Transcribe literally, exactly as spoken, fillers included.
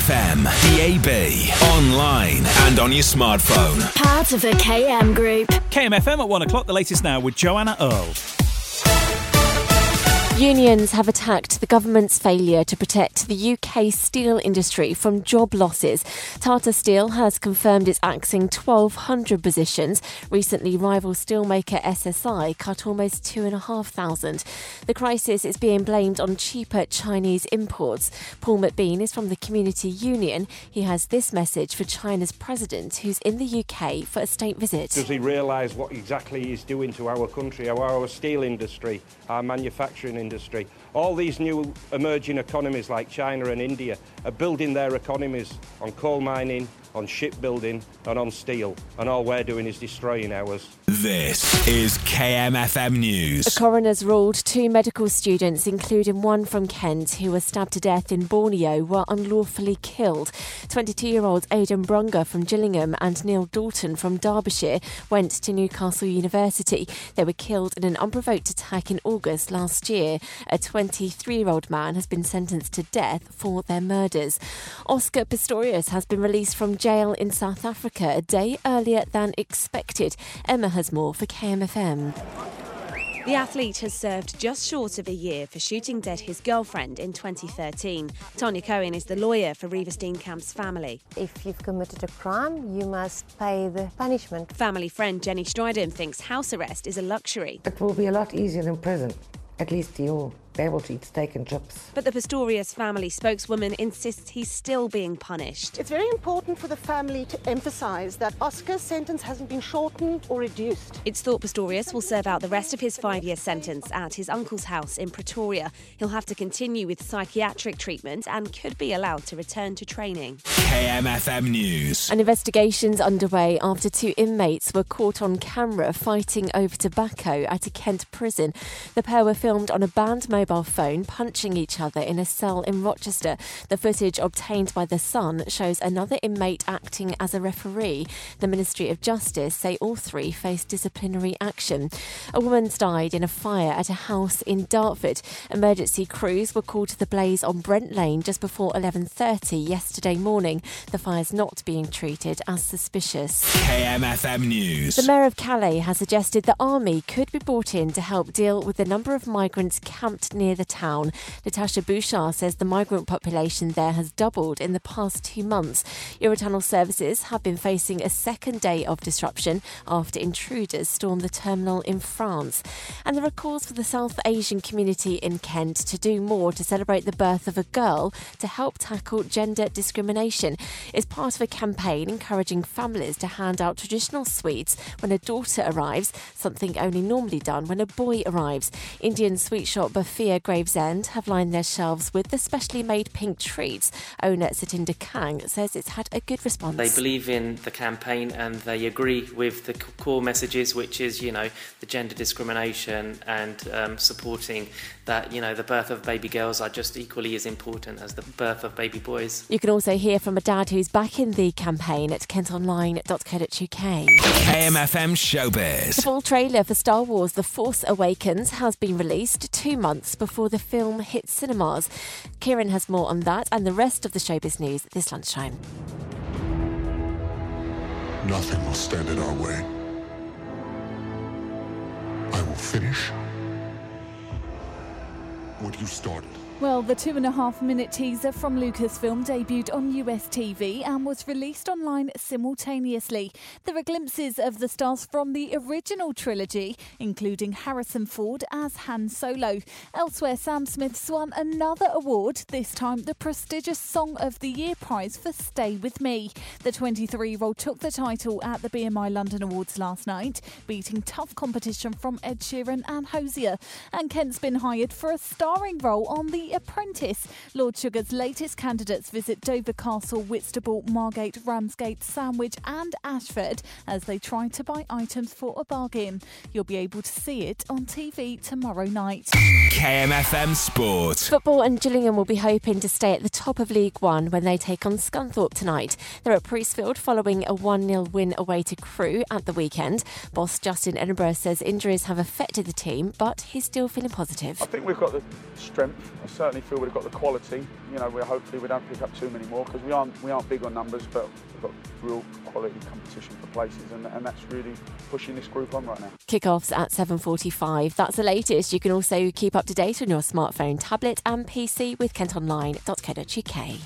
F M, D A B, online and on your smartphone. Part of the K M Group. K M F M at one o'clock, the latest now with Joanna Earl. Unions have attacked the government's failure to protect the U K steel industry from job losses. Tata Steel has confirmed it's axing twelve hundred positions. Recently, rival steelmaker S S I cut almost two thousand five hundred. The crisis is being blamed on cheaper Chinese imports. Paul McBean is from the Community Union. He has this message for China's president, who's in the U K for a state visit. Does he realise what exactly he's doing to our country, our, our steel industry, our manufacturing industry? Industry. All these new emerging economies like China and India are building their economies on coal mining, on shipbuilding and on steel, and all we're doing is destroying ours. This is K M F M News. The coroner's ruled two medical students, including one from Kent, who was stabbed to death in Borneo, were unlawfully killed. twenty-two-year-olds Aidan Brunga from Gillingham and Neil Dalton from Derbyshire went to Newcastle University. They were killed in an unprovoked attack in August last year. A twenty-three-year-old man has been sentenced to death for their murders. Oscar Pistorius has been released from jail in South Africa a day earlier than expected. Emma has more for K M F M. The athlete has served just short of a year for shooting dead his girlfriend in twenty thirteen. Tanya Cohen is the lawyer for Reeva Steenkamp's family. If you've committed a crime, you must pay the punishment. Family friend Jenny Strydom thinks house arrest is a luxury. It will be a lot easier than prison. At least you'll be able to eat steak and chips. But the Pistorius family spokeswoman insists he's still being punished. It's very important for the family to emphasise that Oscar's sentence hasn't been shortened or reduced. It's thought Pistorius will serve out the rest of his five-year sentence at his uncle's house in Pretoria. He'll have to continue with psychiatric treatment and could be allowed to return to training. K M F M News. An investigation's underway after two inmates were caught on camera fighting over tobacco at a Kent prison. The pair were filmed on a banned mobile phone punching each other in a cell in Rochester. The footage obtained by The Sun shows another inmate acting as a referee. The Ministry of Justice say all three faced disciplinary action. A woman's died in a fire at a house in Dartford. Emergency crews were called to the blaze on Brent Lane just before eleven thirty yesterday morning. The fire's not being treated as suspicious. K M F M News. The Mayor of Calais has suggested the army could be brought in to help deal with the number of migrants camped near the town. Natasha Bouchard says the migrant population there has doubled in the past two months. Eurotunnel services have been facing a second day of disruption after intruders stormed the terminal in France. And there are calls for the South Asian community in Kent to do more to celebrate the birth of a girl to help tackle gender discrimination. It's part of a campaign encouraging families to hand out traditional sweets when a daughter arrives, something only normally done when a boy arrives. Indian sweet shop Bafia Gravesend have lined their shelves with the specially made pink treats. Owner Satinder Kang says it's had a good response. They believe in the campaign and they agree with the core messages, which is, you know, the gender discrimination and um, supporting that, you know, the birth of baby girls are just equally as important as the birth of baby boys. You can also hear from a dad who's back in the campaign at kent online dot co dot uk. K M F M Showbiz. The full trailer for Star Wars The Force Awakens has been released two months before the film hits cinemas. Kieran has more on that and the rest of the showbiz news this lunchtime. Nothing will stand in our way. I will finish what you started. Well, the two and a half minute teaser from Lucasfilm debuted on U S T V and was released online simultaneously. There are glimpses of the stars from the original trilogy, including Harrison Ford as Han Solo. Elsewhere, Sam Smith's won another award, this time the prestigious Song of the Year prize for Stay With Me. The twenty-three-year-old took the title at the B M I London Awards last night, beating tough competition from Ed Sheeran and Hosier. And Kent's been hired for a starring role on The Apprentice. Lord Sugar's latest candidates visit Dover Castle, Whitstable, Margate, Ramsgate, Sandwich and Ashford as they try to buy items for a bargain. You'll be able to see it on T V tomorrow night. K M F M Sport. Football and Gillingham will be hoping to stay at the top of League One when they take on Scunthorpe tonight. They're at Priestfield following a one nil win away to Crewe at the weekend. Boss Justin Edinburgh says injuries have affected the team, but he's still feeling positive. I think we've got the strength certainly feel we've got the quality. You know, we hopefully we don't pick up too many more because we aren't we aren't big on numbers, but we've got real quality competition for places, and, and that's really pushing this group on right now. Kickoffs at seven forty-five. That's the latest. You can also keep up to date on your smartphone, tablet and P C with kent online dot co dot uk.